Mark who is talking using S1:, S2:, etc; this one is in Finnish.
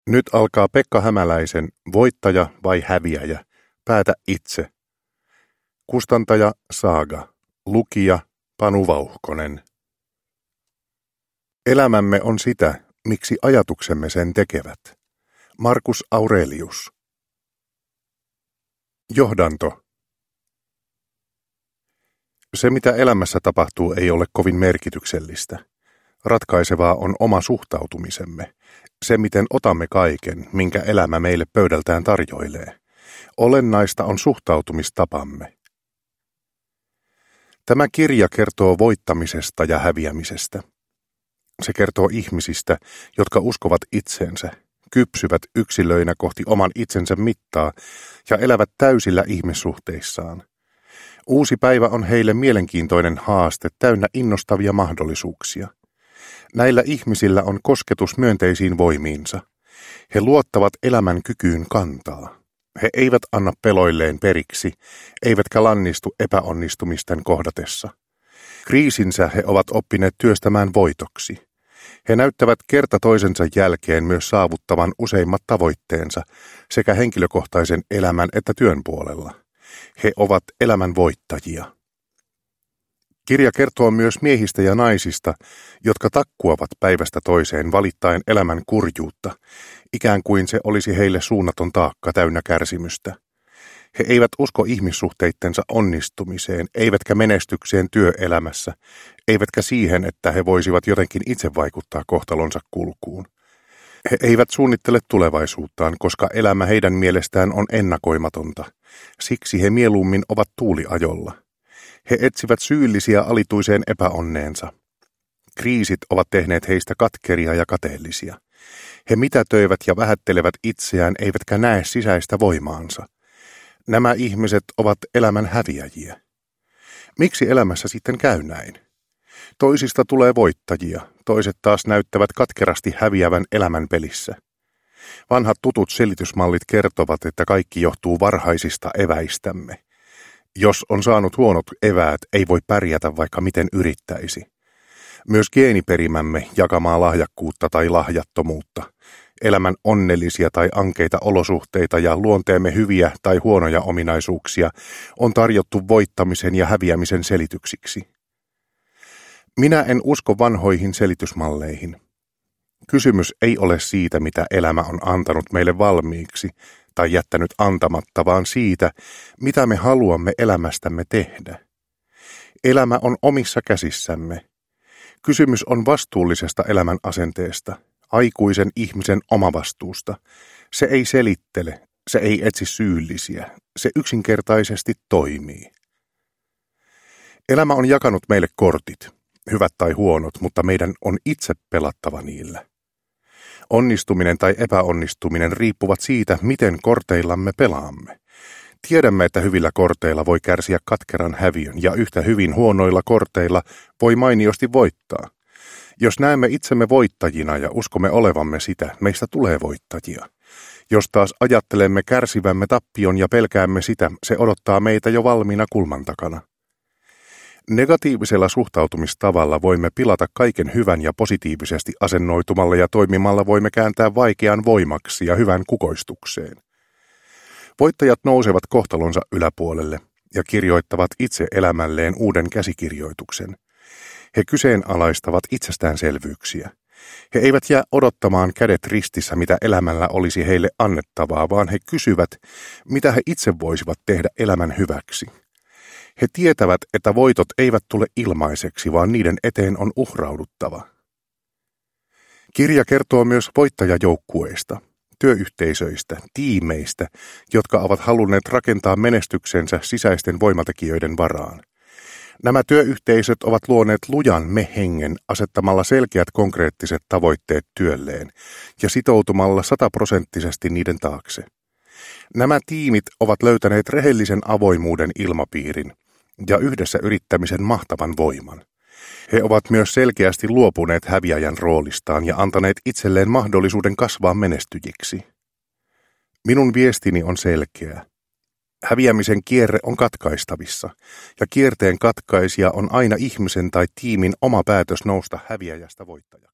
S1: Nyt alkaa Pekka Hämäläisen Voittaja vai häviäjä? Päätä itse. Kustantaja Saaga. Lukija Panu Vauhkonen. Elämämme on sitä, miksi ajatuksemme sen tekevät. Marcus Aurelius. Johdanto. Se, mitä elämässä tapahtuu, ei ole kovin merkityksellistä. Ratkaisevaa on oma suhtautumisemme. Se, miten otamme kaiken, minkä elämä meille pöydältään tarjoilee. Olennaista on suhtautumistapamme. Tämä kirja kertoo voittamisesta ja häviämisestä. Se kertoo ihmisistä, jotka uskovat itseensä, kypsyvät yksilöinä kohti oman itsensä mittaa ja elävät täysillä ihmissuhteissaan. Uusi päivä on heille mielenkiintoinen haaste täynnä innostavia mahdollisuuksia. Näillä ihmisillä on kosketus myönteisiin voimiinsa. He luottavat elämän kykyyn kantaa. He eivät anna peloilleen periksi, eivätkä lannistu epäonnistumisten kohdatessa. Kriisinsä he ovat oppineet työstämään voitoksi. He näyttävät kerta toisensa jälkeen myös saavuttavan useimmat tavoitteensa sekä henkilökohtaisen elämän että työn puolella. He ovat elämän voittajia. Kirja kertoo myös miehistä ja naisista, jotka takkuavat päivästä toiseen valittaen elämän kurjuutta, ikään kuin se olisi heille suunnaton taakka täynnä kärsimystä. He eivät usko ihmissuhteittensa onnistumiseen, eivätkä menestykseen työelämässä, eivätkä siihen, että he voisivat jotenkin itse vaikuttaa kohtalonsa kulkuun. He eivät suunnittele tulevaisuuttaan, koska elämä heidän mielestään on ennakoimatonta. Siksi he mieluummin ovat tuuliajolla. He etsivät syyllisiä alituiseen epäonneensa. Kriisit ovat tehneet heistä katkeria ja kateellisia. He mitätöivät ja vähättelevät itseään, eivätkä näe sisäistä voimaansa. Nämä ihmiset ovat elämän häviäjiä. Miksi elämässä sitten käy näin? Toisista tulee voittajia, toiset taas näyttävät katkerasti häviävän elämän pelissä. Vanhat tutut selitysmallit kertovat, että kaikki johtuu varhaisista eväistämme. Jos on saanut huonot eväät, ei voi pärjätä vaikka miten yrittäisi. Myös geeniperimämme jakamaa lahjakkuutta tai lahjattomuutta, elämän onnellisia tai ankeita olosuhteita ja luonteemme hyviä tai huonoja ominaisuuksia on tarjottu voittamisen ja häviämisen selityksiksi. Minä en usko vanhoihin selitysmalleihin. Kysymys ei ole siitä, mitä elämä on antanut meille valmiiksi tai jättänyt antamatta, vaan siitä, mitä me haluamme elämästämme tehdä. Elämä on omissa käsissämme. Kysymys on vastuullisesta elämän asenteesta, aikuisen ihmisen omavastuusta. Se ei selittele, se ei etsi syyllisiä, se yksinkertaisesti toimii. Elämä on jakanut meille kortit, hyvät tai huonot, mutta meidän on itse pelattava niillä. Onnistuminen tai epäonnistuminen riippuvat siitä, miten korteillamme pelaamme. Tiedämme, että hyvillä korteilla voi kärsiä katkeran häviön ja yhtä hyvin huonoilla korteilla voi mainiosti voittaa. Jos näemme itsemme voittajina ja uskomme olevamme sitä, meistä tulee voittajia. Jos taas ajattelemme kärsivämme tappion ja pelkäämme sitä, se odottaa meitä jo valmiina kulman takana. Negatiivisella suhtautumistavalla voimme pilata kaiken hyvän ja positiivisesti asennoitumalla ja toimimalla voimme kääntää vaikean voimaksi ja hyvän kukoistukseen. Voittajat nousevat kohtalonsa yläpuolelle ja kirjoittavat itse elämälleen uuden käsikirjoituksen. He kyseenalaistavat itsestäänselvyyksiä. He eivät jää odottamaan kädet ristissä, mitä elämällä olisi heille annettavaa, vaan he kysyvät, mitä he itse voisivat tehdä elämän hyväksi. He tietävät, että voitot eivät tule ilmaiseksi, vaan niiden eteen on uhrauduttava. Kirja kertoo myös voittajajoukkueista, työyhteisöistä, tiimeistä, jotka ovat halunneet rakentaa menestyksensä sisäisten voimatekijöiden varaan. Nämä työyhteisöt ovat luoneet lujan me-hengen asettamalla selkeät konkreettiset tavoitteet työlleen ja sitoutumalla 100% niiden taakse. Nämä tiimit ovat löytäneet rehellisen avoimuuden ilmapiirin ja yhdessä yrittämisen mahtavan voiman. He ovat myös selkeästi luopuneet häviäjän roolistaan ja antaneet itselleen mahdollisuuden kasvaa menestyjiksi. Minun viestini on selkeä. Häviämisen kierre on katkaistavissa, ja kierteen katkaisija on aina ihmisen tai tiimin oma päätös nousta häviäjästä voittajaksi.